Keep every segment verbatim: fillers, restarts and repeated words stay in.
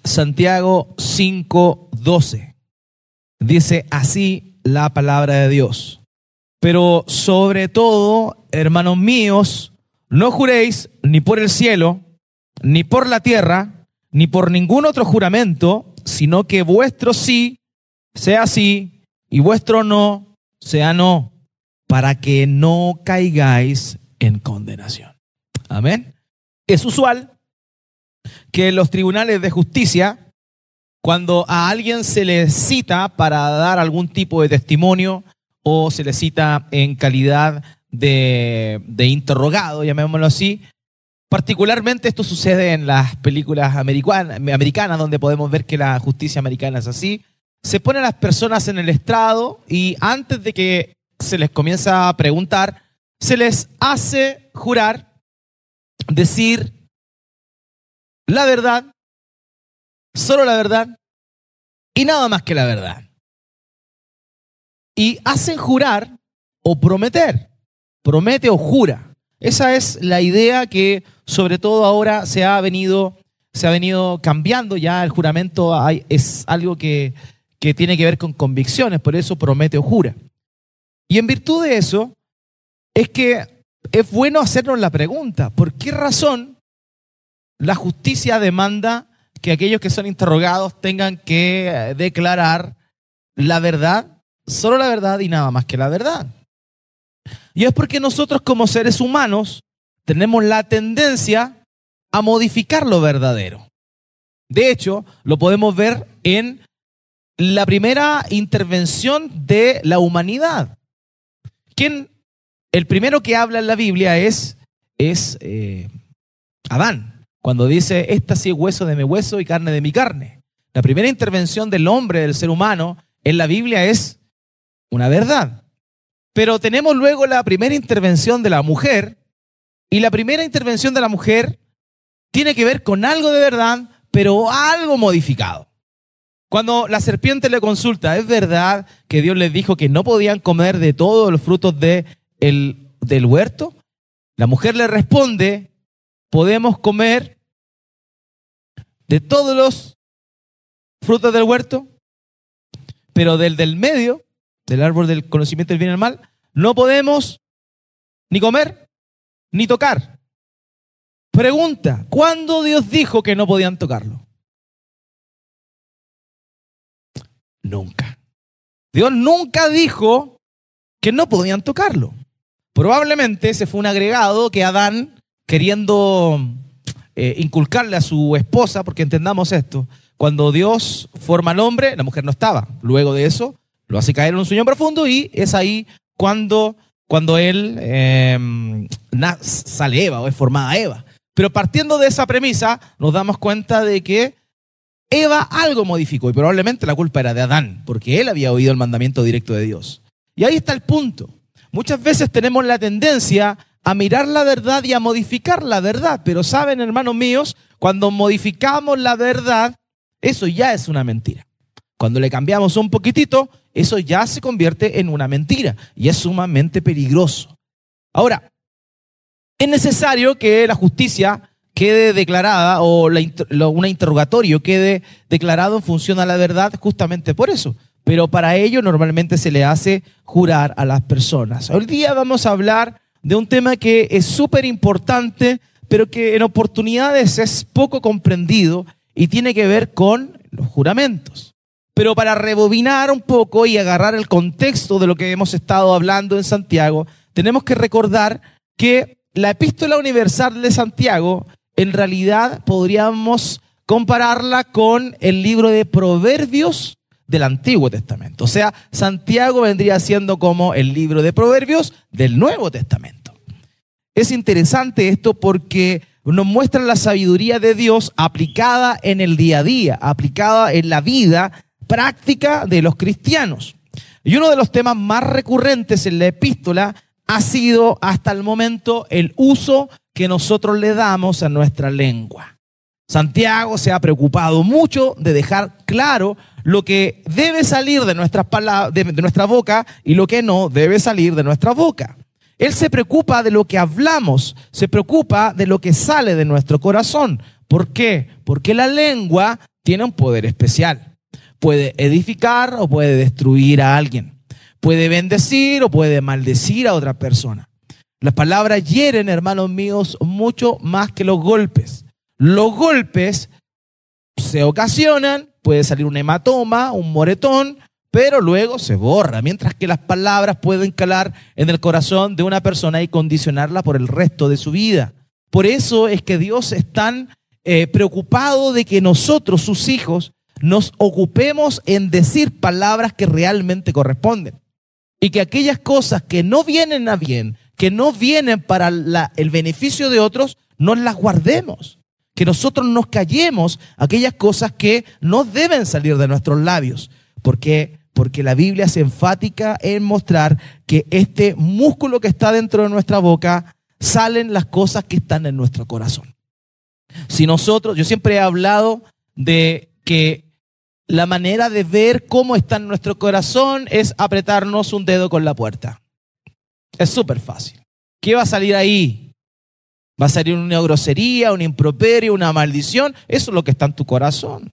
Santiago cinco doce. Dice así la palabra de Dios. Pero sobre todo, hermanos míos, no juréis ni por el cielo, ni por la tierra, ni por ningún otro juramento, sino que vuestro sí sea sí y vuestro no sea no, para que no caigáis en condenación. Amén. Es usual que en los tribunales de justicia, cuando a alguien se le cita para dar algún tipo de testimonio o se le cita en calidad de, de interrogado, llamémoslo así, particularmente esto sucede en las películas americanas, americanas, donde podemos ver que la justicia americana es así, se ponen a las personas en el estrado y antes de que se les comienza a preguntar, se les hace jurar, decir la verdad, solo la verdad y nada más que la verdad. Y hacen jurar o prometer, promete o jura. Esa es la idea que sobre todo ahora se ha venido, se ha venido cambiando. Ya el juramento hay, es algo que, que tiene que ver con convicciones, por eso promete o jura. Y en virtud de eso es que es bueno hacernos la pregunta, ¿por qué razón la justicia demanda que aquellos que son interrogados tengan que declarar la verdad, solo la verdad y nada más que la verdad? Y es porque nosotros como seres humanos tenemos la tendencia a modificar lo verdadero. De hecho, lo podemos ver en la primera intervención de la humanidad. ¿Quién? El primero que habla en la Biblia es, es eh, Adán. Cuando dice, esta sí es hueso de mi hueso y carne de mi carne. La primera intervención del hombre, del ser humano, en la Biblia es una verdad. Pero tenemos luego la primera intervención de la mujer, y la primera intervención de la mujer tiene que ver con algo de verdad, pero algo modificado. Cuando la serpiente le consulta, ¿es verdad que Dios les dijo que no podían comer de todos los frutos de el, del huerto? La mujer le responde, podemos comer de todos los frutos del huerto, pero del del medio, del árbol del conocimiento del bien y el mal, no podemos ni comer ni tocar. Pregunta, ¿cuándo Dios dijo que no podían tocarlo? Nunca. Dios nunca dijo que no podían tocarlo. Probablemente ese fue un agregado que Adán, queriendo eh, inculcarle a su esposa, porque entendamos esto, cuando Dios forma al hombre, la mujer no estaba. Luego de eso, lo hace caer en un sueño profundo y es ahí cuando, cuando él eh, sale Eva o es formada Eva. Pero partiendo de esa premisa, nos damos cuenta de que Eva algo modificó y probablemente la culpa era de Adán, porque él había oído el mandamiento directo de Dios. Y ahí está el punto. Muchas veces tenemos la tendencia a mirar la verdad y a modificar la verdad. Pero saben, hermanos míos, cuando modificamos la verdad, eso ya es una mentira. Cuando le cambiamos un poquitito, eso ya se convierte en una mentira y es sumamente peligroso. Ahora, es necesario que la justicia quede declarada o la, lo, un interrogatorio quede declarado en función a la verdad justamente por eso. Pero para ello normalmente se le hace jurar a las personas. Hoy día vamos a hablar de un tema que es súper importante, pero que en oportunidades es poco comprendido y tiene que ver con los juramentos. Pero para rebobinar un poco y agarrar el contexto de lo que hemos estado hablando en Santiago, tenemos que recordar que la Epístola Universal de Santiago, en realidad podríamos compararla con el libro de Proverbios del Antiguo Testamento. O sea, Santiago vendría siendo como el libro de Proverbios del Nuevo Testamento. Es interesante esto porque nos muestra la sabiduría de Dios aplicada en el día a día, aplicada en la vida práctica de los cristianos. Y uno de los temas más recurrentes en la epístola ha sido hasta el momento el uso que nosotros le damos a nuestra lengua. Santiago se ha preocupado mucho de dejar claro lo que debe salir de nuestras palabras, de, de nuestra boca y lo que no debe salir de nuestra boca. Él se preocupa de lo que hablamos, se preocupa de lo que sale de nuestro corazón. ¿Por qué? Porque la lengua tiene un poder especial. Puede edificar o puede destruir a alguien. Puede bendecir o puede maldecir a otra persona. Las palabras hieren, hermanos míos, mucho más que los golpes. Los golpes se ocasionan, puede salir un hematoma, un moretón, pero luego se borra, mientras que las palabras pueden calar en el corazón de una persona y condicionarla por el resto de su vida. Por eso es que Dios es tan eh, preocupado de que nosotros, sus hijos, nos ocupemos en decir palabras que realmente corresponden. Y que aquellas cosas que no vienen a bien, que no vienen para la, el beneficio de otros, no las guardemos. Que nosotros nos callemos aquellas cosas que no deben salir de nuestros labios. ¿Por qué? Porque la Biblia es enfática en mostrar que este músculo que está dentro de nuestra boca, salen las cosas que están en nuestro corazón. Si nosotros, yo siempre he hablado de que la manera de ver cómo está en nuestro corazón es apretarnos un dedo con la puerta. Es súper fácil. ¿Qué va a salir ahí? ¿Va a salir una grosería, un improperio, una maldición? Eso es lo que está en tu corazón.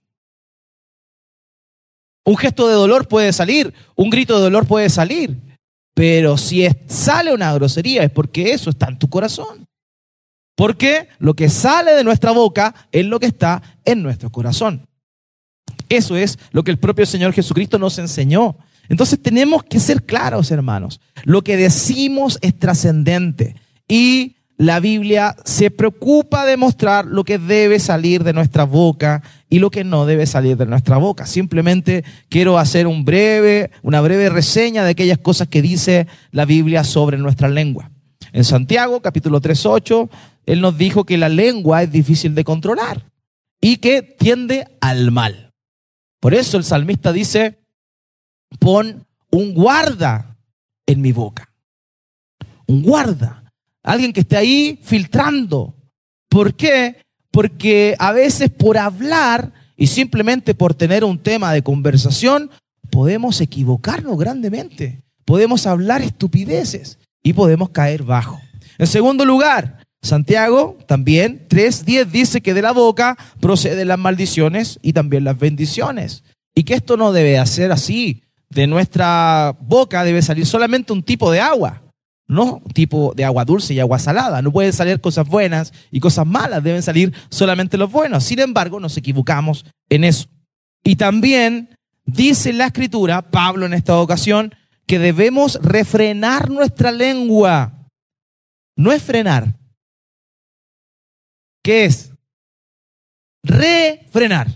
Un gesto de dolor puede salir, un grito de dolor puede salir, pero si es, sale una grosería es porque eso está en tu corazón. Porque lo que sale de nuestra boca es lo que está en nuestro corazón. Eso es lo que el propio Señor Jesucristo nos enseñó. Entonces tenemos que ser claros, hermanos. Lo que decimos es trascendente y la Biblia se preocupa de mostrar lo que debe salir de nuestra boca y lo que no debe salir de nuestra boca. Simplemente quiero hacer un breve, una breve reseña de aquellas cosas que dice la Biblia sobre nuestra lengua. En Santiago, capítulo tres, ocho, Él nos dijo que la lengua es difícil de controlar y que tiende al mal. Por eso el salmista dice, pon un guarda en mi boca. Un guarda. Alguien que esté ahí filtrando. ¿Por qué? Porque a veces por hablar y simplemente por tener un tema de conversación, podemos equivocarnos grandemente. Podemos hablar estupideces y podemos caer bajo. En segundo lugar, Santiago también tres diez dice que de la boca proceden las maldiciones y también las bendiciones. Y que esto no debe ser así. De nuestra boca debe salir solamente un tipo de agua. No tipo de agua dulce y agua salada. No pueden salir cosas buenas y cosas malas. Deben salir solamente los buenos. Sin embargo, nos equivocamos en eso. Y también dice la Escritura, Pablo en esta ocasión, que debemos refrenar nuestra lengua. No es frenar. ¿Qué es? Refrenar.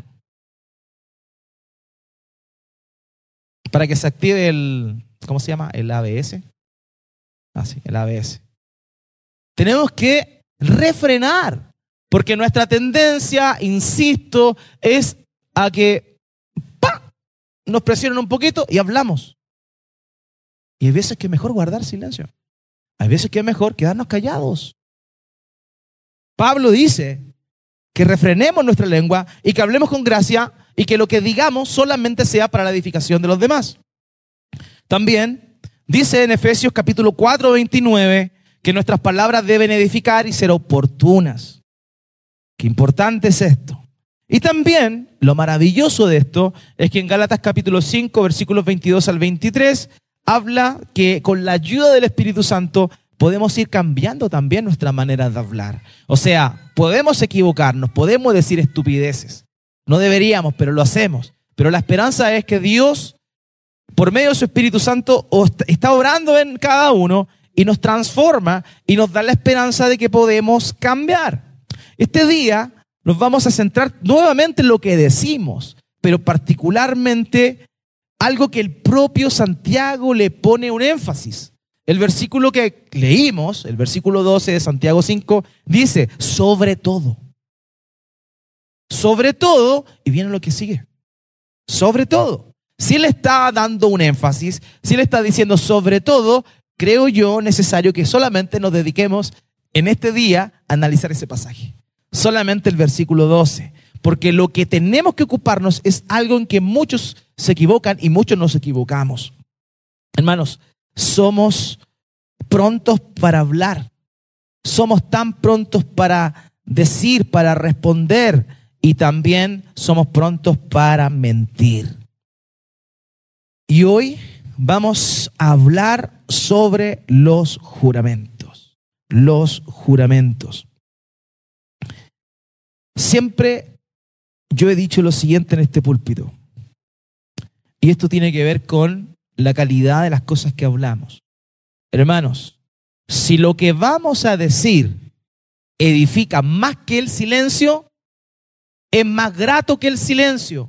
Para que se active el, ¿cómo se llama? El A B S. Ah, sí, el A B S. Tenemos que refrenar, porque nuestra tendencia, insisto, es a que ¡pam!, nos presionen un poquito y hablamos. Y hay veces que es mejor guardar silencio. Hay veces que es mejor quedarnos callados. Pablo dice que refrenemos nuestra lengua y que hablemos con gracia y que lo que digamos solamente sea para la edificación de los demás. También dice en Efesios capítulo cuatro, veintinueve, que nuestras palabras deben edificar y ser oportunas. Qué importante es esto. Y también lo maravilloso de esto es que en Gálatas capítulo cinco, versículos veintidós al veintitrés, habla que con la ayuda del Espíritu Santo podemos ir cambiando también nuestra manera de hablar. O sea, podemos equivocarnos, podemos decir estupideces. No deberíamos, pero lo hacemos. Pero la esperanza es que Dios, por medio de su Espíritu Santo, está obrando en cada uno y nos transforma y nos da la esperanza de que podemos cambiar. Este día nos vamos a centrar nuevamente en lo que decimos, pero particularmente algo que el propio Santiago le pone un énfasis. El versículo que leímos, el versículo doce de Santiago cinco, dice, sobre todo. Sobre todo, y viene lo que sigue. Sobre todo. Si él está dando un énfasis, si él está diciendo sobre todo, creo yo necesario que solamente nos dediquemos en este día a analizar ese pasaje. Solamente el versículo doce. Porque lo que tenemos que ocuparnos es algo en que muchos se equivocan y muchos nos equivocamos. Hermanos, somos prontos para hablar. Somos tan prontos para decir, para responder. y también somos prontos para mentir. Y hoy vamos a hablar sobre los juramentos. Los juramentos. Siempre yo he dicho lo siguiente en este púlpito. Y esto tiene que ver con la calidad de las cosas que hablamos. Hermanos, si lo que vamos a decir edifica más que el silencio, es más grato que el silencio,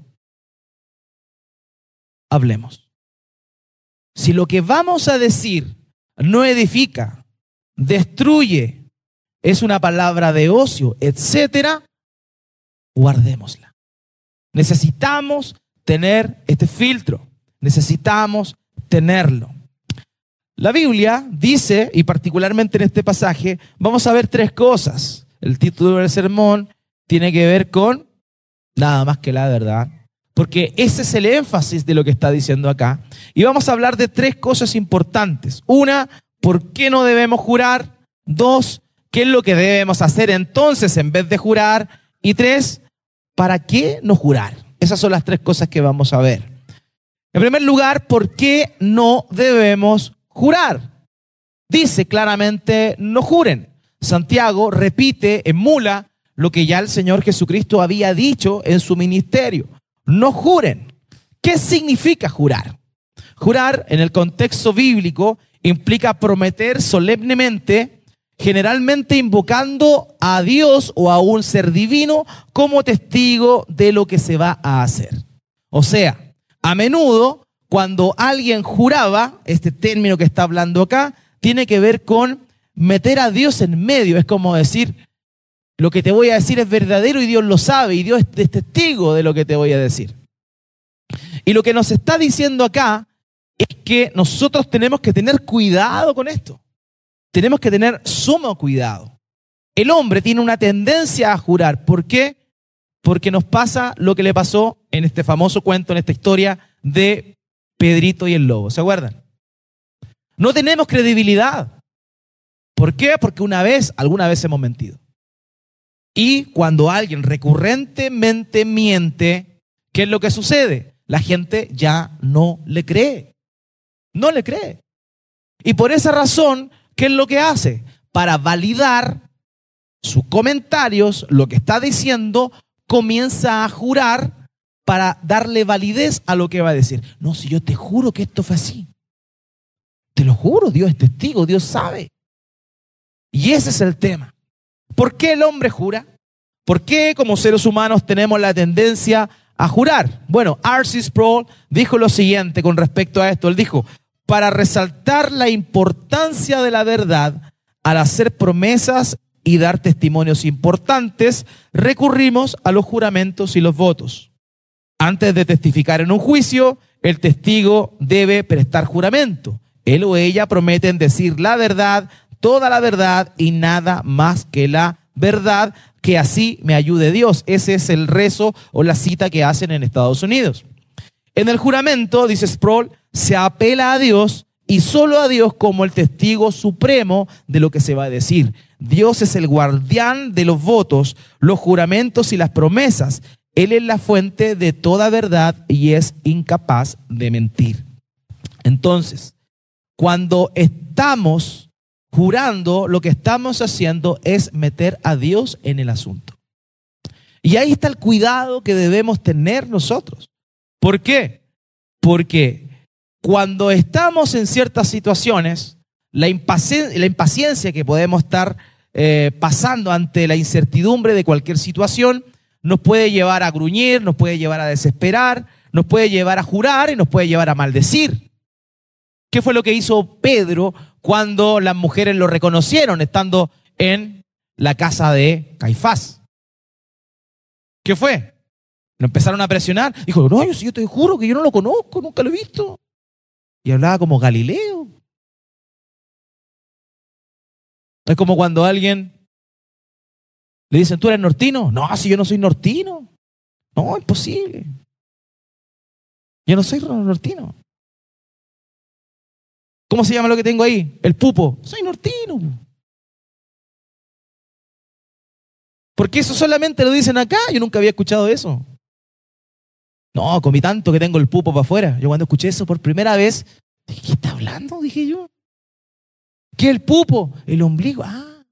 hablemos. Si lo que vamos a decir no edifica, destruye, es una palabra de ocio, etcétera, guardémosla. Necesitamos tener este filtro, necesitamos tenerlo. La Biblia dice, y particularmente en este pasaje, vamos a ver tres cosas. El título del sermón tiene que ver con nada más que la verdad, porque ese es el énfasis de lo que está diciendo acá. Y vamos a hablar de tres cosas importantes. Una, ¿por qué no debemos jurar? Dos, ¿qué es lo que debemos hacer entonces en vez de jurar? Y tres, ¿para qué no jurar? Esas son las tres cosas que vamos a ver. En primer lugar, ¿por qué no debemos jurar? Dice claramente, no juren. Santiago repite, emula lo que ya el Señor Jesucristo había dicho en su ministerio. No juren. ¿Qué significa jurar? Jurar, en el contexto bíblico, implica prometer solemnemente, generalmente invocando a Dios o a un ser divino como testigo de lo que se va a hacer. O sea, a menudo, cuando alguien juraba, este término que está hablando acá, tiene que ver con meter a Dios en medio. Es como decir, lo que te voy a decir es verdadero y Dios lo sabe y Dios es testigo de lo que te voy a decir. Y lo que nos está diciendo acá es que nosotros tenemos que tener cuidado con esto. Tenemos que tener sumo cuidado. El hombre tiene una tendencia a jurar. ¿Por qué? Porque nos pasa lo que le pasó en este famoso cuento, en esta historia de Pedrito y el lobo. ¿Se acuerdan? No tenemos credibilidad. ¿Por qué? Porque una vez, alguna vez hemos mentido. Y cuando alguien recurrentemente miente, ¿qué es lo que sucede? La gente ya no le cree. No le cree. Y por esa razón, ¿qué es lo que hace? Para validar sus comentarios, lo que está diciendo, comienza a jurar para darle validez a lo que va a decir. No, si yo te juro que esto fue así. Te lo juro, Dios es testigo, Dios sabe. Y ese es el tema. ¿Por qué el hombre jura? ¿Por qué como seres humanos tenemos la tendencia a jurar? Bueno, R C Sproul dijo lo siguiente con respecto a esto. Él dijo, para resaltar la importancia de la verdad, al hacer promesas y dar testimonios importantes, recurrimos a los juramentos y los votos. Antes de testificar en un juicio, el testigo debe prestar juramento. Él o ella prometen decir la verdad, toda la verdad y nada más que la verdad, que así me ayude Dios. Ese es el rezo o la cita que hacen en Estados Unidos. En el juramento, dice Sproul, se apela a Dios y solo a Dios como el testigo supremo de lo que se va a decir. Dios es el guardián de los votos, los juramentos y las promesas. Él es la fuente de toda verdad y es incapaz de mentir. Entonces, cuando estamos jurando, lo que estamos haciendo es meter a Dios en el asunto. Y ahí está el cuidado que debemos tener nosotros. ¿Por qué? Porque cuando estamos en ciertas situaciones, la impaciencia, la impaciencia que podemos estar eh, pasando ante la incertidumbre de cualquier situación, nos puede llevar a gruñir, nos puede llevar a desesperar, nos puede llevar a jurar y nos puede llevar a maldecir. ¿Qué fue lo que hizo Pedro cuando las mujeres lo reconocieron estando en la casa de Caifás? ¿Qué fue? Lo empezaron a presionar. Dijo, no, yo, yo te juro que yo no lo conozco, nunca lo he visto. Y hablaba como Galileo. Es como cuando a alguien le dicen, ¿tú eres nortino? No, si yo no soy nortino. No, imposible. Yo no soy nortino. ¿Cómo se llama lo que tengo ahí? El pupo. Soy nortino. Porque eso solamente lo dicen acá. Yo nunca había escuchado eso. No, comí tanto que tengo el pupo para afuera. Yo cuando escuché eso por primera vez, dije, ¿qué está hablando? Dije yo. ¿Qué es el pupo? El ombligo. Ah.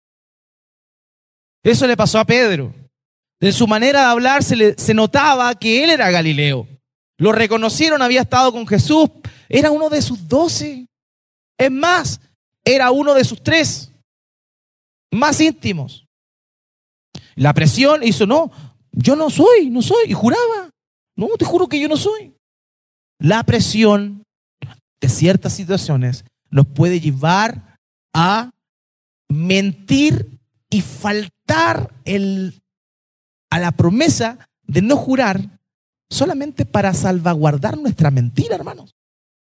Eso le pasó a Pedro. De su manera de hablar se, le, se notaba que él era Galileo. Lo reconocieron, había estado con Jesús. Era uno de sus doce. Es más, era uno de sus tres más íntimos. La presión hizo, no, yo no soy, no soy. Y juraba, no, te juro que yo no soy. La presión de ciertas situaciones nos puede llevar a mentir y faltar el, a la promesa de no jurar solamente para salvaguardar nuestra mentira, hermanos.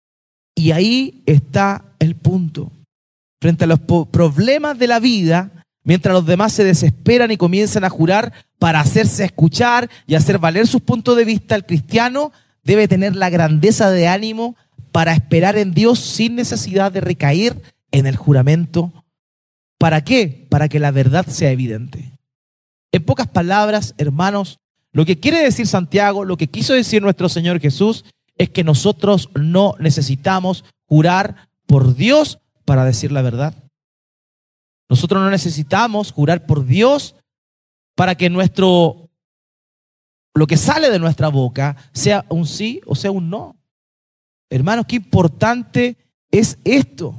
Y ahí está el punto. Frente a los problemas de la vida, mientras los demás se desesperan y comienzan a jurar para hacerse escuchar y hacer valer sus puntos de vista, el cristiano debe tener la grandeza de ánimo para esperar en Dios sin necesidad de recaer en el juramento. ¿Para qué? Para que la verdad sea evidente. En pocas palabras, hermanos, lo que quiere decir Santiago, lo que quiso decir nuestro Señor Jesús, es que nosotros no necesitamos jurar por Dios para decir la verdad. Nosotros no necesitamos jurar por Dios para que nuestro, lo que sale de nuestra boca sea un sí o sea un no. Hermanos, qué importante es esto.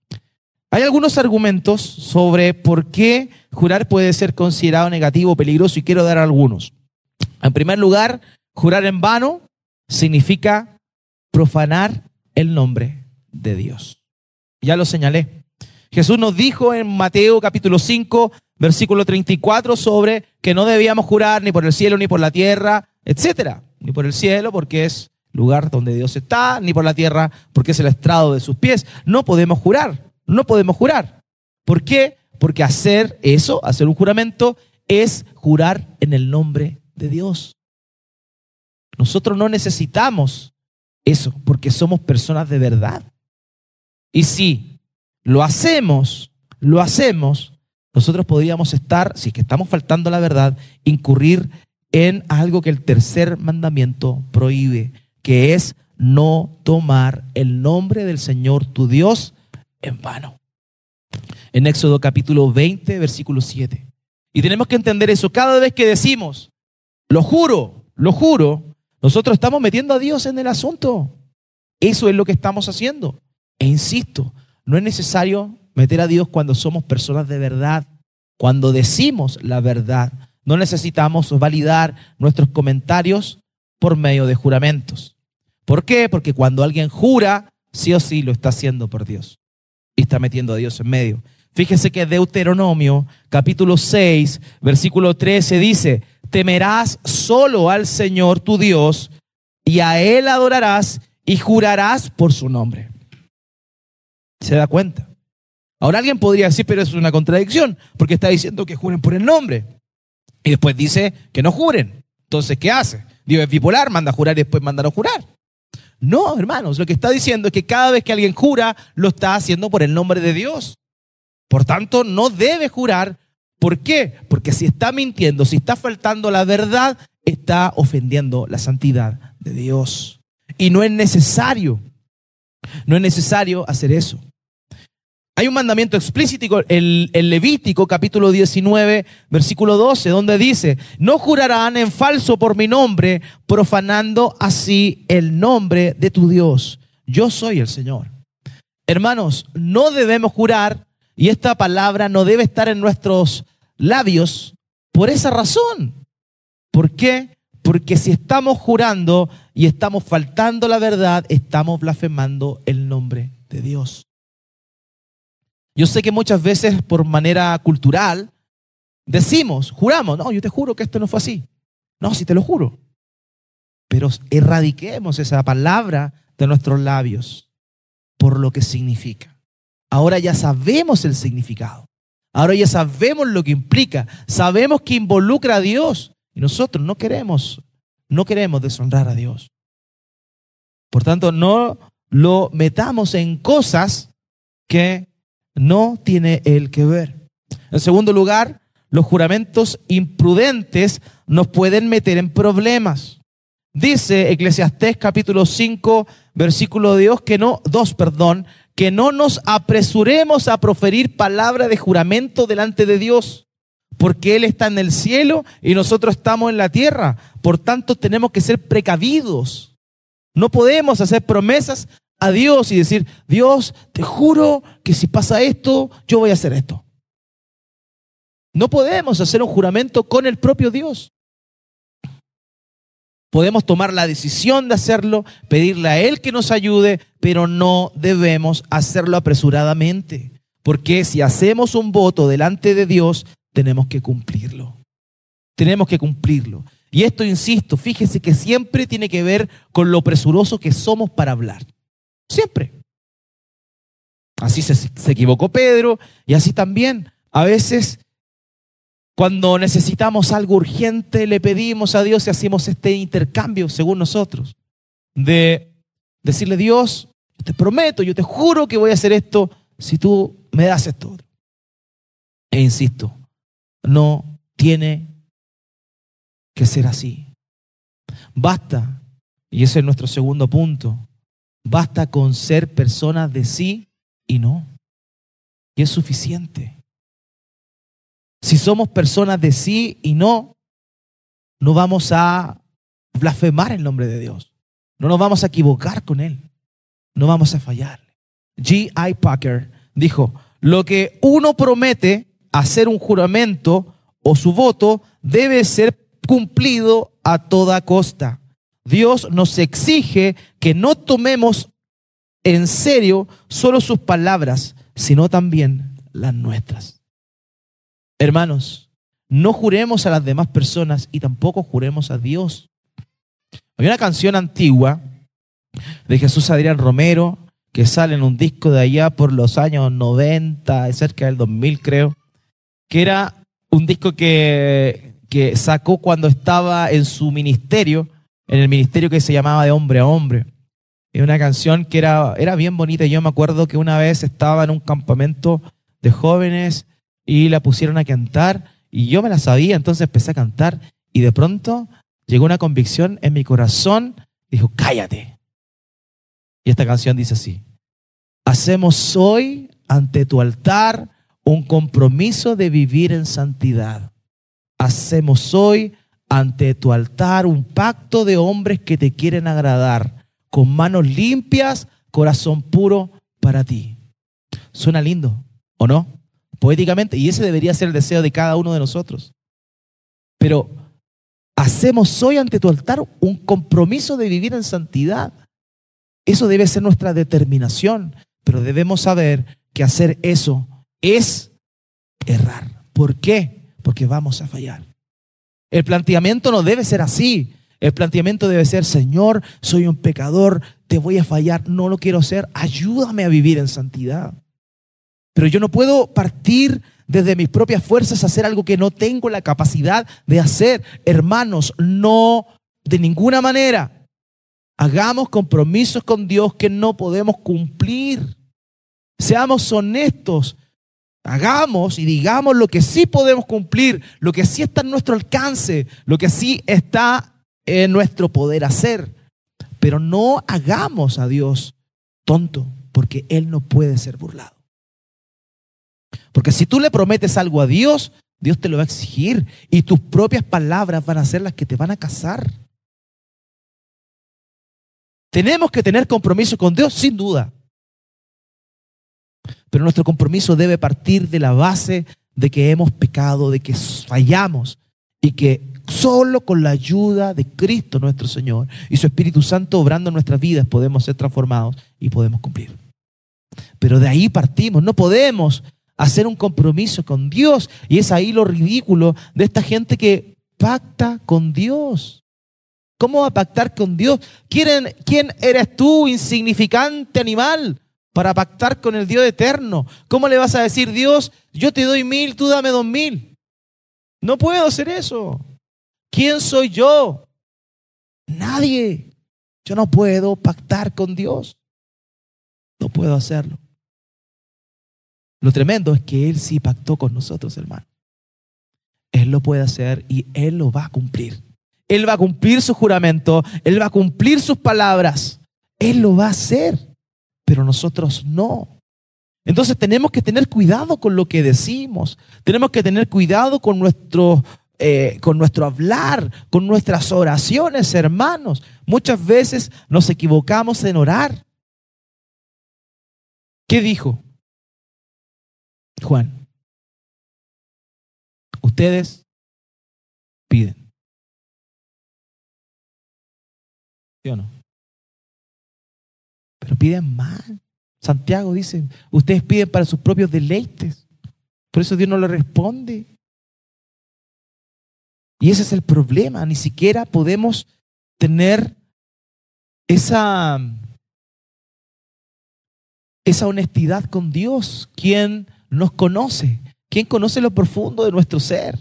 Hay algunos argumentos sobre por qué jurar puede ser considerado negativo o peligroso y quiero dar algunos. En primer lugar, jurar en vano significa profanar el nombre de Dios. Ya lo señalé. Jesús nos dijo en Mateo capítulo cinco, versículo treinta y cuatro, sobre que no debíamos jurar ni por el cielo, ni por la tierra, etcétera. Ni por el cielo, porque es lugar donde Dios está, ni por la tierra, porque es el estrado de sus pies. No podemos jurar, no podemos jurar. ¿Por qué? Porque hacer eso, hacer un juramento, es jurar en el nombre de Dios. Nosotros no necesitamos eso, porque somos personas de verdad. Y si lo hacemos, lo hacemos, nosotros podríamos estar, si es que estamos faltando a la verdad, incurrir en algo que el tercer mandamiento prohíbe, que es no tomar el nombre del Señor tu Dios en vano. En Éxodo capítulo veinte, versículo siete. Y tenemos que entender eso. Cada vez que decimos, lo juro, lo juro, nosotros estamos metiendo a Dios en el asunto. Eso es lo que estamos haciendo. E insisto, no es necesario meter a Dios cuando somos personas de verdad, cuando decimos la verdad. No necesitamos validar nuestros comentarios por medio de juramentos. ¿Por qué? Porque cuando alguien jura, sí o sí lo está haciendo por Dios. Y está metiendo a Dios en medio. Fíjese que Deuteronomio, capítulo seis, versículo trece dice, temerás solo al Señor tu Dios y a Él adorarás y jurarás por su nombre. ¿Se da cuenta? Ahora alguien podría decir, pero eso es una contradicción, porque está diciendo que juren por el nombre. Y después dice que no juren. Entonces, ¿qué hace? Dios es bipolar, manda a jurar y después manda a no jurar. No, hermanos, lo que está diciendo es que cada vez que alguien jura, lo está haciendo por el nombre de Dios. Por tanto, no debe jurar. ¿Por qué? Porque si está mintiendo, si está faltando la verdad, está ofendiendo la santidad de Dios. Y no es necesario, no es necesario hacer eso. Hay un mandamiento explícito, el, el Levítico capítulo diecinueve, versículo doce, donde dice, no jurarán en falso por mi nombre, profanando así el nombre de tu Dios. Yo soy el Señor. Hermanos, no debemos jurar, y esta palabra no debe estar en nuestros labios por esa razón. ¿Por qué? Porque si estamos jurando y estamos faltando la verdad, estamos blasfemando el nombre de Dios. Yo sé que muchas veces por manera cultural decimos, juramos, no, yo te juro que esto no fue así. No, sí te lo juro. Pero erradiquemos esa palabra de nuestros labios por lo que significa. Ahora ya sabemos el significado. Ahora ya sabemos lo que implica. Sabemos que involucra a Dios. Y nosotros no queremos, no queremos deshonrar a Dios. Por tanto, no lo metamos en cosas que no tiene Él que ver. En segundo lugar, los juramentos imprudentes nos pueden meter en problemas. Dice Eclesiastés capítulo cinco, versículo dos, que no, dos, perdón, que no nos apresuremos a proferir palabra de juramento delante de Dios, porque Él está en el cielo y nosotros estamos en la tierra. Por tanto, tenemos que ser precavidos. No podemos hacer promesas a Dios y decir, Dios, te juro que si pasa esto, yo voy a hacer esto. No podemos hacer un juramento con el propio Dios. Podemos tomar la decisión de hacerlo, pedirle a Él que nos ayude, pero no debemos hacerlo apresuradamente. Porque si hacemos un voto delante de Dios, tenemos que cumplirlo. Tenemos que cumplirlo. Y esto, insisto, fíjese que siempre tiene que ver con lo presuroso que somos para hablar. Siempre. Así se, se equivocó Pedro y así también. A veces, cuando necesitamos algo urgente, le pedimos a Dios y hacemos este intercambio, según nosotros, de decirle, Dios, yo te prometo, yo te juro que voy a hacer esto si tú me das esto. E insisto, no tiene que ser así. Basta, y ese es nuestro segundo punto, basta con ser personas de sí y no. Y es suficiente. Si somos personas de sí y no, no vamos a blasfemar el nombre de Dios. No nos vamos a equivocar con Él. No vamos a fallar. G I Packer dijo, lo que uno promete, hacer un juramento o su voto, debe ser cumplido a toda costa. Dios nos exige que no tomemos en serio solo sus palabras, sino también las nuestras. Hermanos, no juremos a las demás personas y tampoco juremos a Dios. Hay una canción antigua de Jesús Adrián Romero que sale en un disco de allá por los años noventa, cerca del dos mil creo, que era un disco que, que sacó cuando estaba en su ministerio, en el ministerio que se llamaba De Hombre a Hombre. Es una canción que era, era bien bonita. Yo me acuerdo que una vez estaba en un campamento de jóvenes y la pusieron a cantar y yo me la sabía, entonces empecé a cantar y de pronto llegó una convicción en mi corazón, dijo, cállate. Y esta canción dice así, hacemos hoy ante tu altar un compromiso de vivir en santidad. Hacemos hoy ante tu altar un pacto de hombres que te quieren agradar, con manos limpias, corazón puro para ti. Suena lindo, ¿o no? Poéticamente, y ese debería ser el deseo de cada uno de nosotros. Pero hacemos hoy ante tu altar un compromiso de vivir en santidad. Eso debe ser nuestra determinación, pero debemos saber que hacer eso es errar. ¿Por qué? Porque vamos a fallar. El planteamiento no debe ser así. El planteamiento debe ser, Señor, soy un pecador, te voy a fallar, no lo quiero hacer, ayúdame a vivir en santidad. Pero yo no puedo partir desde mis propias fuerzas a hacer algo que no tengo la capacidad de hacer. Hermanos, no, de ninguna manera. Hagamos compromisos con Dios que no podemos cumplir. Seamos honestos. Hagamos y digamos lo que sí podemos cumplir, lo que sí está en nuestro alcance, lo que sí está en nuestro poder hacer. Pero no hagamos a Dios tonto, porque Él no puede ser burlado. Porque si tú le prometes algo a Dios, Dios te lo va a exigir y tus propias palabras van a ser las que te van a casar. Tenemos que tener compromiso con Dios, sin duda. Pero nuestro compromiso debe partir de la base de que hemos pecado, de que fallamos y que solo con la ayuda de Cristo nuestro Señor y su Espíritu Santo obrando en nuestras vidas podemos ser transformados y podemos cumplir. Pero de ahí partimos, no podemos hacer un compromiso con Dios y es ahí lo ridículo de esta gente que pacta con Dios. ¿Cómo va a pactar con Dios? ¿Quién, quién eres tú, insignificante animal, para pactar con el Dios eterno? ¿Cómo le vas a decir, Dios, yo te doy mil, tú dame dos mil? No puedo hacer eso. ¿Quién soy yo? Nadie. Yo no puedo pactar con Dios. No puedo hacerlo. Lo tremendo es que Él sí pactó con nosotros, hermano. Él lo puede hacer y Él lo va a cumplir. Él va a cumplir su juramento, Él va a cumplir sus palabras. Él lo va a hacer, pero nosotros no. Entonces tenemos que tener cuidado con lo que decimos. Tenemos que tener cuidado con nuestro, eh, con nuestro hablar, con nuestras oraciones, hermanos. Muchas veces nos equivocamos en orar. ¿Qué dijo Juan? Ustedes piden. ¿Sí o no? Pero piden mal. Santiago dice, ustedes piden para sus propios deleites. Por eso Dios no le responde. Y ese es el problema. Ni siquiera podemos tener esa, esa honestidad con Dios. ¿Quién nos conoce? ¿Quién conoce lo profundo de nuestro ser?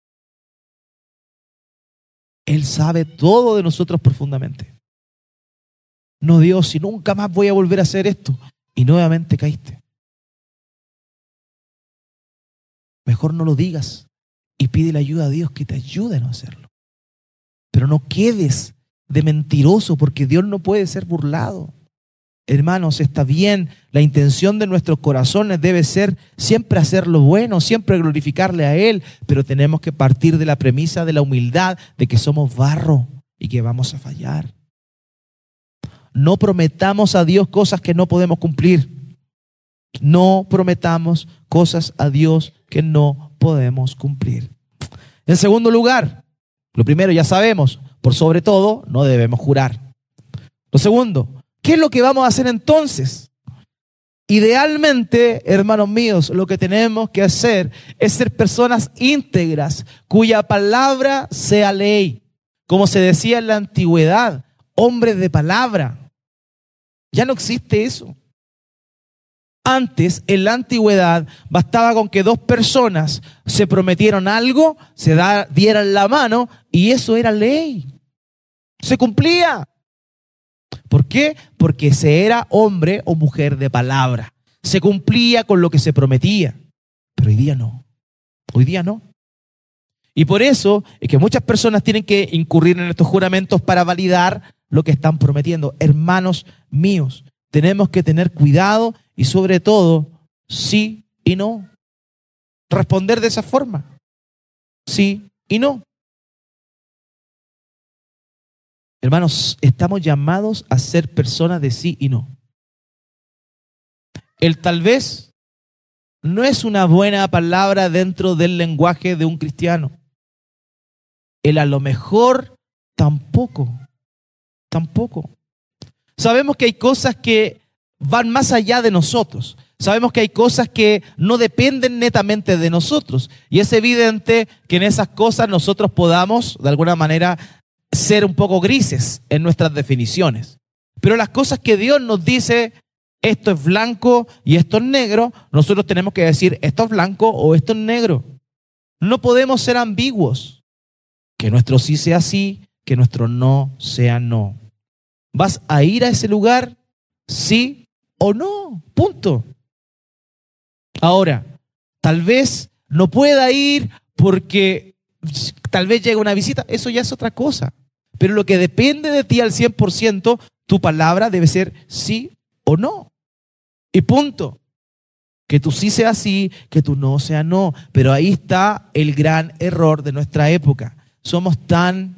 Él sabe todo de nosotros profundamente. No, Dios, si nunca más voy a volver a hacer esto. Y nuevamente caíste. Mejor no lo digas y pide la ayuda a Dios que te ayude a no hacerlo. Pero no quedes de mentiroso, porque Dios no puede ser burlado. Hermanos, está bien, la intención de nuestros corazones debe ser siempre hacer lo bueno, siempre glorificarle a Él, pero tenemos que partir de la premisa de la humildad, de que somos barro y que vamos a fallar. No prometamos a Dios cosas que no podemos cumplir. No prometamos cosas a Dios que no podemos cumplir. En segundo lugar, lo primero ya sabemos, por sobre todo no debemos jurar. Lo segundo, ¿qué es lo que vamos a hacer entonces? Idealmente, hermanos míos, lo que tenemos que hacer es ser personas íntegras, cuya palabra sea ley. Como se decía en la antigüedad, hombres de palabra. Ya no existe eso. Antes, en la antigüedad, bastaba con que dos personas se prometieran algo, se da, dieran la mano, y eso era ley. Se cumplía. ¿Por qué? Porque se era hombre o mujer de palabra. Se cumplía con lo que se prometía. Pero hoy día no. Hoy día no. Y por eso es que muchas personas tienen que incurrir en estos juramentos para validar lo que están prometiendo. Hermanos míos, tenemos que tener cuidado y sobre todo, sí y no. Responder de esa forma. Sí y no. Hermanos, estamos llamados a ser personas de sí y no. El tal vez no es una buena palabra dentro del lenguaje de un cristiano. El a lo mejor tampoco. Tampoco. Sabemos que hay cosas que van más allá de nosotros. Sabemos que hay cosas que no dependen netamente de nosotros. Y es evidente que en esas cosas nosotros podamos, de alguna manera, ser un poco grises en nuestras definiciones. Pero las cosas que Dios nos dice, esto es blanco y esto es negro, nosotros tenemos que decir, esto es blanco o esto es negro. No podemos ser ambiguos. Que nuestro sí sea sí, que nuestro no sea no. ¿Vas a ir a ese lugar? ¿Sí o no? Punto. Ahora, tal vez no pueda ir porque tal vez llegue una visita. Eso ya es otra cosa. Pero lo que depende de ti al cien por ciento, tu palabra debe ser sí o no. Y punto. Que tu sí sea sí, que tu no sea no. Pero ahí está el gran error de nuestra época. Somos tan...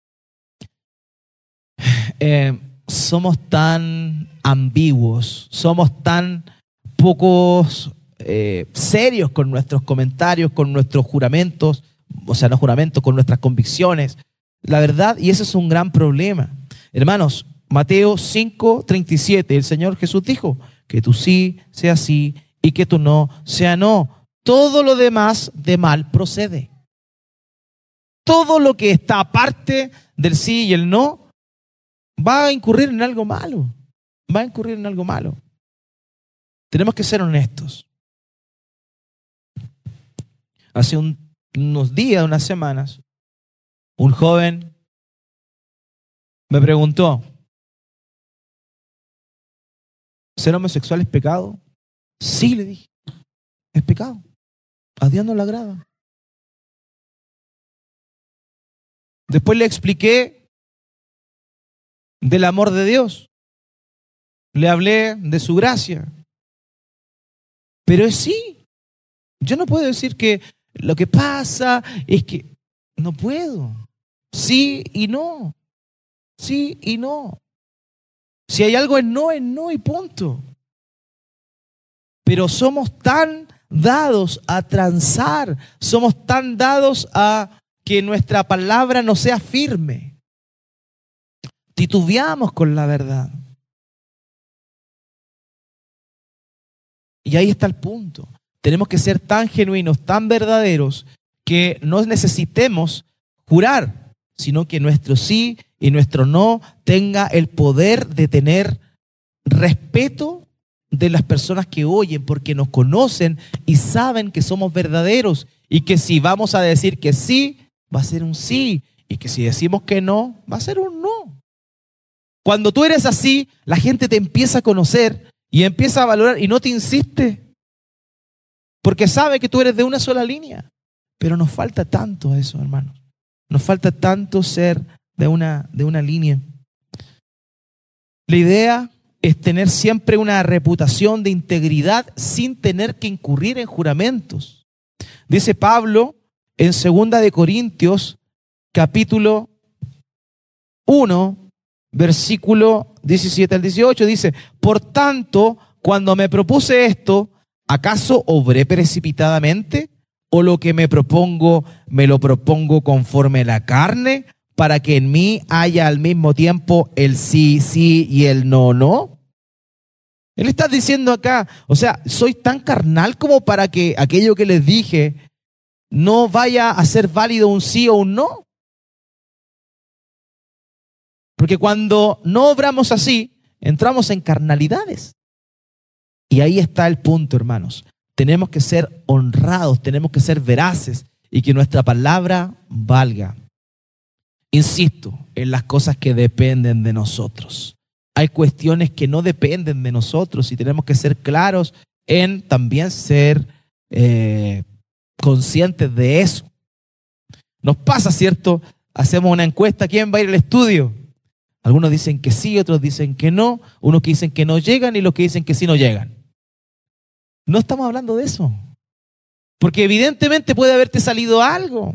Eh, somos tan ambiguos, somos tan pocos eh, serios con nuestros comentarios, con nuestros juramentos, o sea, no juramentos, con nuestras convicciones. La verdad, y ese es un gran problema. Hermanos, Mateo cinco, treinta y siete, el Señor Jesús dijo, que tu sí sea sí y que tu no sea no. Todo lo demás de mal procede. Todo lo que está aparte del sí y el no, va a incurrir en algo malo. Va a incurrir en algo malo. Tenemos que ser honestos. Hace un, unos días, unas semanas, un joven me preguntó, ¿ser homosexual es pecado? Sí, le dije, es pecado. A Dios no le agrada. Después le expliqué del amor de Dios. Le hablé de su gracia. Pero es sí. Yo no puedo decir que lo que pasa es que no puedo. Sí y no. Sí y no. Si hay algo es no, es no y punto. Pero somos tan dados a transar, somos tan dados a que nuestra palabra no sea firme. Titubeamos con la verdad. Y ahí está el punto. Tenemos que ser tan genuinos, tan verdaderos, que no necesitemos jurar, sino que nuestro sí y nuestro no tenga el poder de tener respeto de las personas que oyen, porque nos conocen y saben que somos verdaderos y que si vamos a decir que sí, va a ser un sí, y que si decimos que no, va a ser un no. Cuando tú eres así, la gente te empieza a conocer y empieza a valorar y no te insiste, porque sabe que tú eres de una sola línea. Pero nos falta tanto eso, hermanos. Nos falta tanto ser de una, de una línea. La idea es tener siempre una reputación de integridad sin tener que incurrir en juramentos. Dice Pablo en segunda de Corintios, capítulo uno, versículo diecisiete al dieciocho, dice: por tanto, cuando me propuse esto, ¿acaso obré precipitadamente? ¿O lo que me propongo, me lo propongo conforme a la carne, para que en mí haya al mismo tiempo el sí, sí y el no, no? Él está diciendo acá, o sea, soy tan carnal como para que aquello que les dije no vaya a ser válido un sí o un no. Porque cuando no obramos así, entramos en carnalidades. Y ahí está el punto, hermanos. Tenemos que ser honrados, tenemos que ser veraces y que nuestra palabra valga. Insisto, en las cosas que dependen de nosotros. Hay cuestiones que no dependen de nosotros y tenemos que ser claros en también ser eh, conscientes de eso. Nos pasa, ¿cierto? Hacemos una encuesta, ¿quién va a ir al estudio? Algunos dicen que sí, otros dicen que no, unos que dicen que no llegan y los que dicen que sí no llegan. No estamos hablando de eso, porque evidentemente puede haberte salido algo.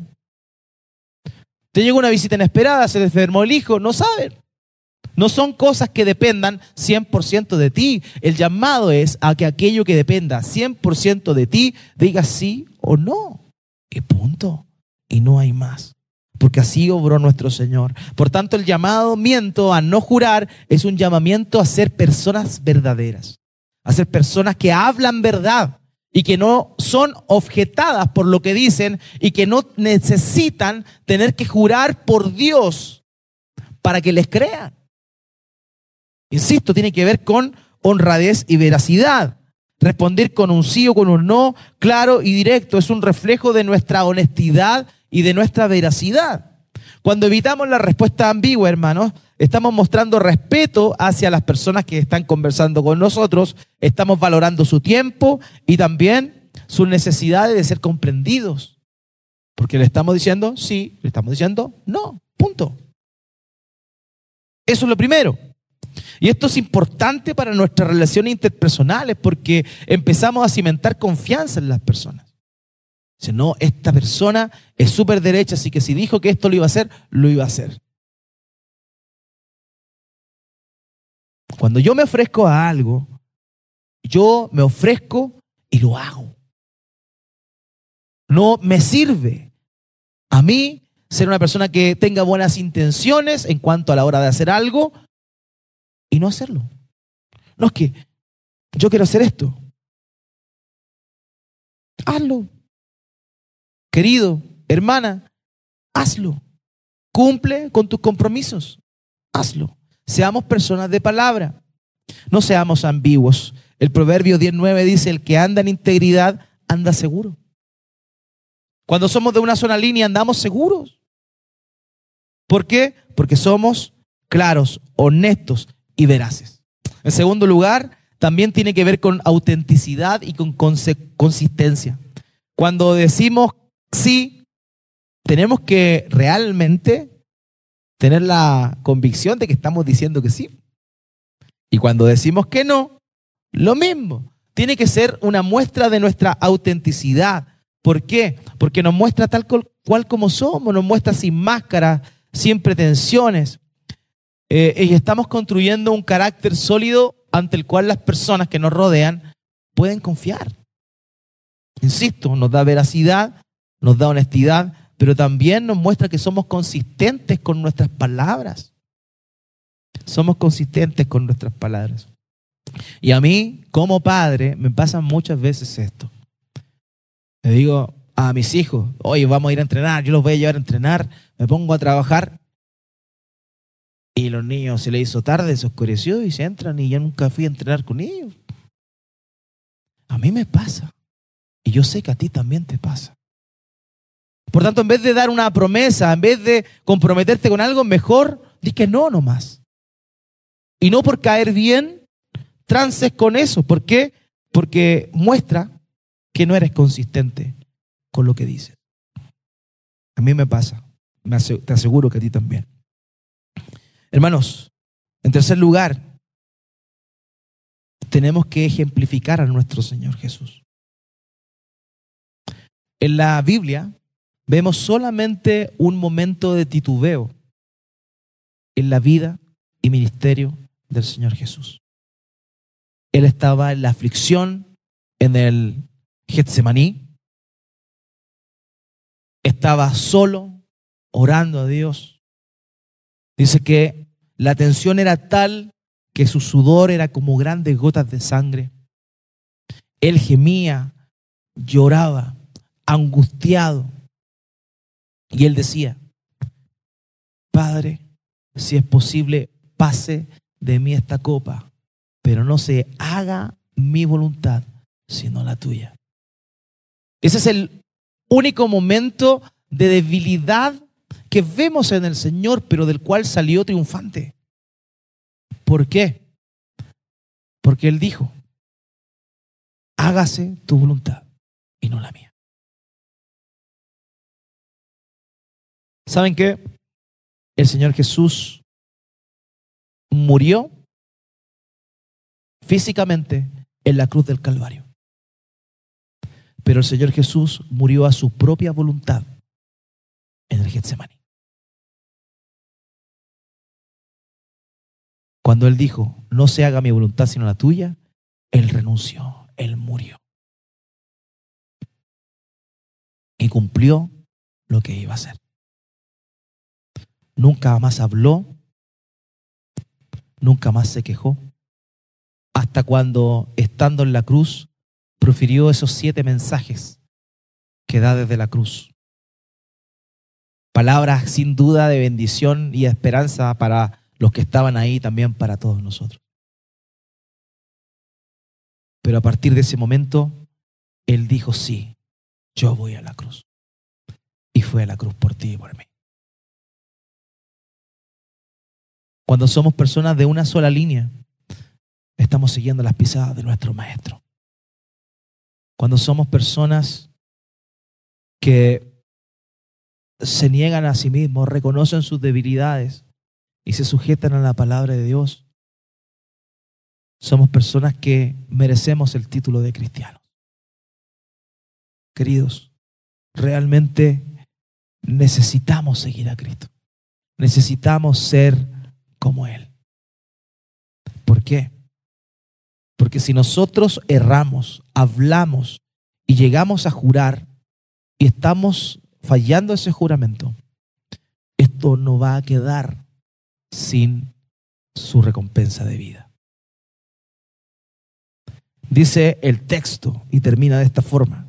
Te llegó una visita inesperada, se le enfermó el hijo, no saben. No son cosas que dependan cien por ciento de ti. El llamado es a que aquello que dependa cien por ciento de ti, digas sí o no. Y punto. Y no hay más. Porque así obró nuestro Señor. Por tanto, el llamamiento a no jurar es un llamamiento a ser personas verdaderas. A ser personas que hablan verdad y que no son objetadas por lo que dicen y que no necesitan tener que jurar por Dios para que les crean. Insisto, tiene que ver con honradez y veracidad. Responder con un sí o con un no, claro y directo, es un reflejo de nuestra honestidad y de nuestra veracidad. Cuando evitamos la respuesta ambigua, hermanos, estamos mostrando respeto hacia las personas que están conversando con nosotros, estamos valorando su tiempo y también sus necesidades de ser comprendidos. Porque le estamos diciendo sí, le estamos diciendo no, punto. Eso es lo primero. Y esto es importante para nuestras relaciones interpersonales porque empezamos a cimentar confianza en las personas. Dice, no, esta persona es súper derecha, así que si dijo que esto lo iba a hacer, lo iba a hacer. Cuando yo me ofrezco a algo, yo me ofrezco y lo hago. No me sirve a mí ser una persona que tenga buenas intenciones en cuanto a la hora de hacer algo y no hacerlo. No es que yo quiero hacer esto. Hazlo. Querido, hermana, hazlo. Cumple con tus compromisos. Hazlo. Seamos personas de palabra. No seamos ambiguos. El Proverbio diez nueve dice, el que anda en integridad anda seguro. Cuando somos de una sola línea andamos seguros. ¿Por qué? Porque somos claros, honestos y veraces. En segundo lugar, también tiene que ver con autenticidad y con consistencia. Cuando decimos sí, tenemos que realmente tener la convicción de que estamos diciendo que sí. Y cuando decimos que no, lo mismo. Tiene que ser una muestra de nuestra autenticidad. ¿Por qué? Porque nos muestra tal cual como somos, nos muestra sin máscara, sin pretensiones. Eh, y estamos construyendo un carácter sólido ante el cual las personas que nos rodean pueden confiar. Insisto, nos da veracidad, nos da honestidad, pero también nos muestra que somos consistentes con nuestras palabras. Somos consistentes con nuestras palabras. Y a mí, como padre, me pasa muchas veces esto. Le digo a mis hijos, oye, vamos a ir a entrenar, yo los voy a llevar a entrenar, me pongo a trabajar. Y los niños se les hizo tarde, se oscureció y se entran y yo nunca fui a entrenar con ellos. A mí me pasa. Y yo sé que a ti también te pasa. Por tanto, en vez de dar una promesa, en vez de comprometerte con algo, mejor di que no nomás. Y no por caer bien, trances con eso. ¿Por qué? Porque muestra que no eres consistente con lo que dices. A mí me pasa. Me aseg- te aseguro que a ti también. Hermanos, en tercer lugar, tenemos que ejemplificar a nuestro Señor Jesús. En la Biblia vemos solamente un momento de titubeo en la vida y ministerio del Señor Jesús. Él estaba en la aflicción, en el Getsemaní. Estaba solo, orando a Dios. Dice que la tensión era tal que su sudor era como grandes gotas de sangre. Él gemía, lloraba, angustiado. Y él decía, Padre, si es posible, pase de mí esta copa, pero no se haga mi voluntad, sino la tuya. Ese es el único momento de debilidad que vemos en el Señor, pero del cual salió triunfante. ¿Por qué? Porque Él dijo, hágase tu voluntad y no la mía. ¿Saben qué? El Señor Jesús murió físicamente en la cruz del Calvario. Pero el Señor Jesús murió a su propia voluntad en el Getsemaní. Cuando Él dijo, no se haga mi voluntad sino la tuya, Él renunció, Él murió. Y cumplió lo que iba a hacer. Nunca más habló, nunca más se quejó, hasta cuando, estando en la cruz, profirió esos siete mensajes que da desde la cruz. Palabras sin duda de bendición y esperanza para los que estaban ahí, también para todos nosotros. Pero a partir de ese momento, Él dijo, sí, yo voy a la cruz. Y fue a la cruz por ti y por mí. Cuando somos personas de una sola línea, estamos siguiendo las pisadas de nuestro Maestro. Cuando somos personas que se niegan a sí mismos, reconocen sus debilidades y se sujetan a la palabra de Dios, somos personas que merecemos el título de cristianos. Queridos, realmente necesitamos seguir a Cristo. Necesitamos ser como Él. ¿Por qué? Porque si nosotros erramos, hablamos y llegamos a jurar y estamos fallando ese juramento, esto no va a quedar sin su recompensa de vida. Dice el texto y termina de esta forma.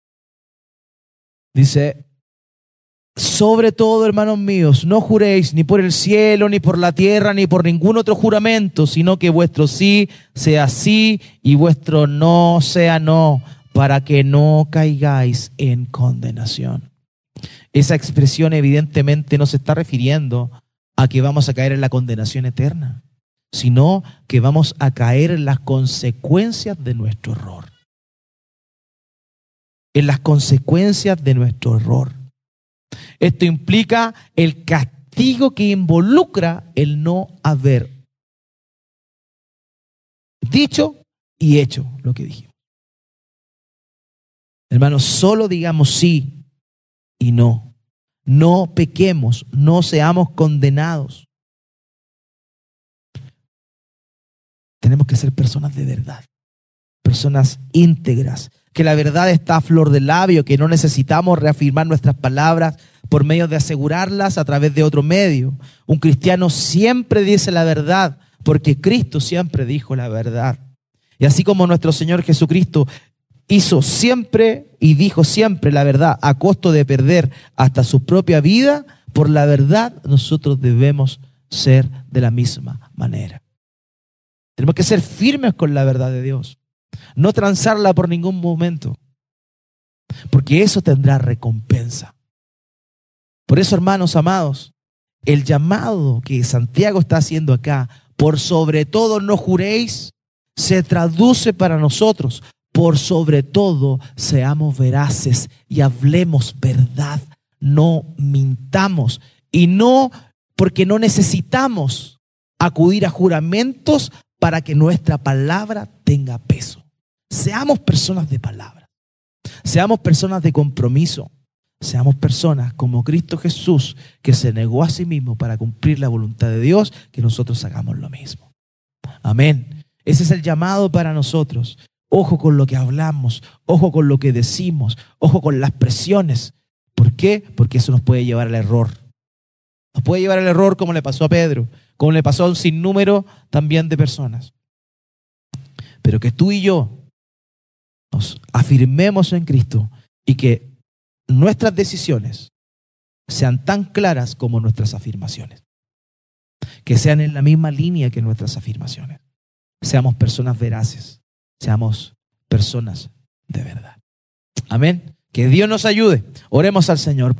Dice, sobre todo, hermanos míos, no juréis ni por el cielo, ni por la tierra, ni por ningún otro juramento, sino que vuestro sí sea sí y vuestro no sea no, para que no caigáis en condenación. Esa expresión evidentemente no se está refiriendo a que vamos a caer en la condenación eterna, sino que vamos a caer en las consecuencias de nuestro error. En las consecuencias de nuestro error. Esto implica el castigo castigo que involucra el no haber dicho y hecho lo que dijimos. Hermanos, solo digamos sí y no. No pequemos, no seamos condenados. Tenemos que ser personas de verdad, personas íntegras, que la verdad está a flor de labio, que no necesitamos reafirmar nuestras palabras por medio de asegurarlas a través de otro medio. Un cristiano siempre dice la verdad, porque Cristo siempre dijo la verdad. Y así como nuestro Señor Jesucristo hizo siempre y dijo siempre la verdad a costo de perder hasta su propia vida, por la verdad nosotros debemos ser de la misma manera. Tenemos que ser firmes con la verdad de Dios, no transarla por ningún momento, porque eso tendrá recompensa. Por eso, hermanos amados, el llamado que Santiago está haciendo acá, por sobre todo no juréis, se traduce para nosotros: por sobre todo seamos veraces y hablemos verdad, no mintamos. Y no porque no necesitamos acudir a juramentos para que nuestra palabra tenga peso. Seamos personas de palabra, seamos personas de compromiso, seamos personas como Cristo Jesús, que se negó a sí mismo para cumplir la voluntad de Dios, que nosotros hagamos lo mismo. Amén. Ese es el llamado para nosotros. Ojo con lo que hablamos, ojo con lo que decimos, ojo con las presiones. ¿Por qué? Porque eso nos puede llevar al error. Nos puede llevar al error, como le pasó a Pedro, como le pasó a un sinnúmero también de personas. Pero que tú y yo nos afirmemos en Cristo y que nuestras decisiones sean tan claras como nuestras afirmaciones. Que sean en la misma línea que nuestras afirmaciones. Seamos personas veraces. Seamos personas de verdad. Amén. Que Dios nos ayude. Oremos al Señor.